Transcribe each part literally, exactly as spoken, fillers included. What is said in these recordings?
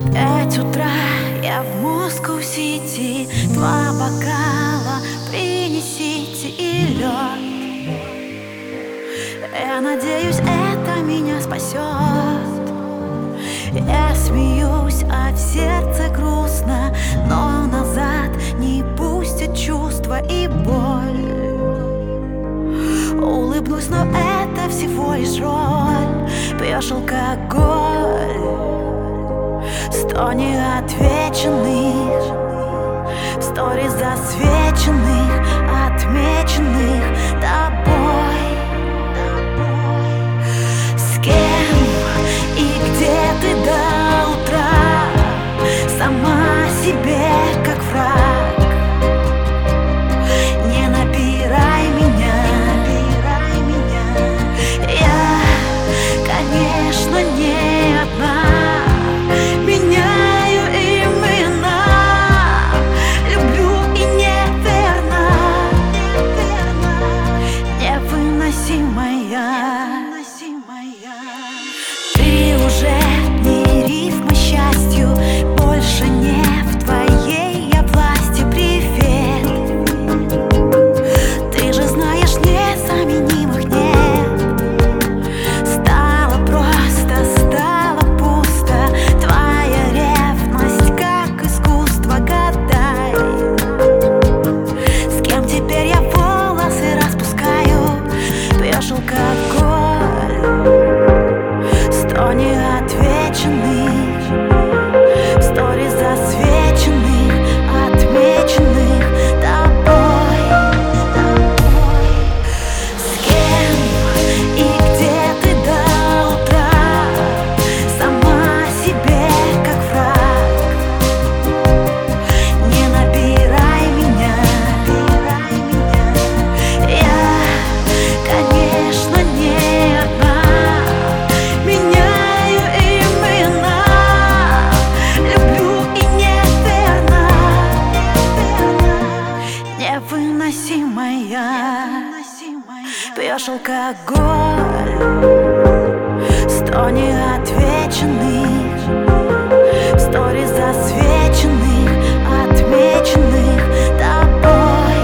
Пять утра, я в Москоу-Сити. Два бокала принесите и лед. Я надеюсь, это меня спасет. Я смеюсь, а в сердце грустно, но назад не пустят чувства и боль. Улыбнусь, но это всего лишь роль. Пьешь алкоголь, сто неотвеченных, сторис засвеченных, отмеченных тобой. С кем и где ты до утра? Сама себе как враг. Не набирай меня, набирай меня. Я, конечно, не одна. Меняю имена, люблю и неверно, невыносимая. Ты уже не рифма счастью, больше не в твоей я власти. Привет, ты же знаешь, незаменимых нет. Стало просто, стало пусто. Твоя ревность как искусство, гадай. С кем теперь я волосы распускаю? Пьешь алкоголь, сто неотвеченных, сторис засвеченных, отмеченных тобой. С кем и где ты до утра? Сама себе как враг. Не набирай меня, набирай меня. Я, конечно, не одна. Меняю имена, люблю и неверно, невыносимая. Пьешь алкоголь, сто неотвеченных, сторис засвеченных, отмеченных тобой.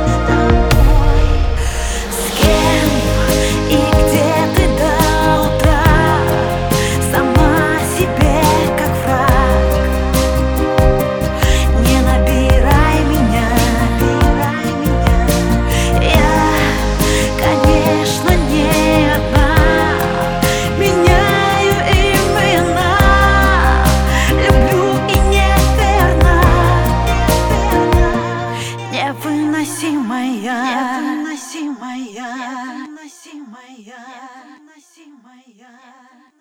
С кем и где ты до утра? Сама себе как враг. Не набирай меня, набирай меня. Я, конечно, не одна. Меняю имена, люблю и неверно, невыносимая, невыносимая, невыносимая, невыносимая.